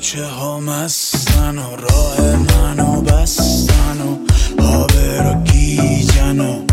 کوچه ها مستن و راه منو بستن و آبرو گیجن و